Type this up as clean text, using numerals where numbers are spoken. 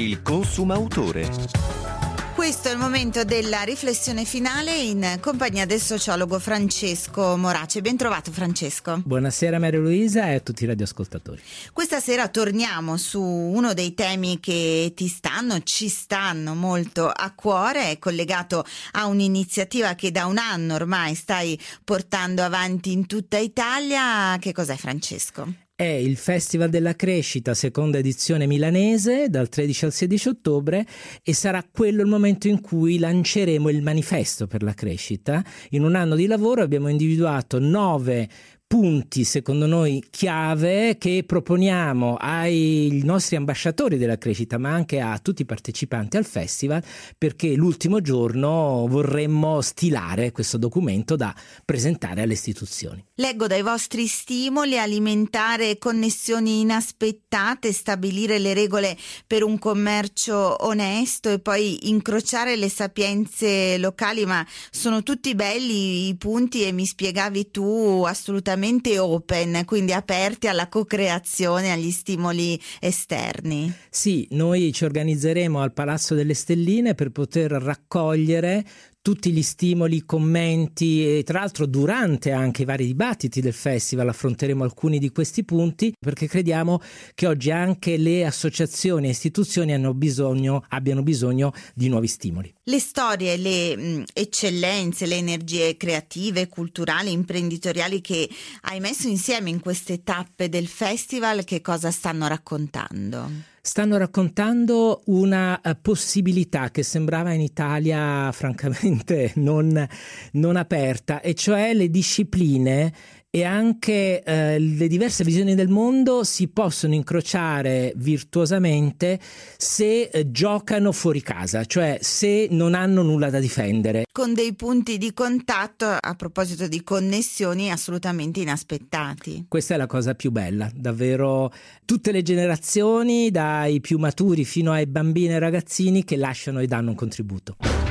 il consumautore. Questo è il momento della riflessione finale in compagnia del sociologo Francesco Morace. Ben trovato, Francesco. Buonasera Maria Luisa e a tutti i radioascoltatori. Questa sera torniamo su uno dei temi che ci stanno molto a cuore, è collegato a un'iniziativa che da un anno ormai stai portando avanti in tutta Italia. Che cos'è, Francesco? È il Festival della Crescita, seconda edizione milanese, dal 13 al 16 ottobre, e sarà quello il momento in cui lanceremo il manifesto per la crescita. In un anno di lavoro abbiamo individuato 9 punti, secondo noi chiave, che proponiamo ai nostri ambasciatori della crescita, ma anche a tutti i partecipanti al festival, perché l'ultimo giorno vorremmo stilare questo documento da presentare alle istituzioni. Leggo dai vostri stimoli: alimentare connessioni inaspettate, stabilire le regole per un commercio onesto e poi incrociare le sapienze locali, ma sono tutti belli i punti e mi spiegavi tu assolutamente open, quindi aperti alla co-creazione, agli stimoli esterni. Sì, noi ci organizzeremo al Palazzo delle Stelline per poter raccogliere tutti gli stimoli, i commenti, e tra l'altro durante anche i vari dibattiti del festival affronteremo alcuni di questi punti, perché crediamo che oggi anche le associazioni e istituzioni abbiano bisogno di nuovi stimoli. Le storie, le eccellenze, le energie creative, culturali, imprenditoriali che hai messo insieme in queste tappe del festival, che cosa stanno raccontando? Stanno raccontando una possibilità che sembrava in Italia francamente non aperta, e cioè le discipline e anche le diverse visioni del mondo si possono incrociare virtuosamente se giocano fuori casa, cioè se non hanno nulla da difendere. Con dei punti di contatto, a proposito di connessioni, assolutamente inaspettati. Questa è la cosa più bella, davvero tutte le generazioni, dai più maturi fino ai bambini e ragazzini, che lasciano e danno un contributo.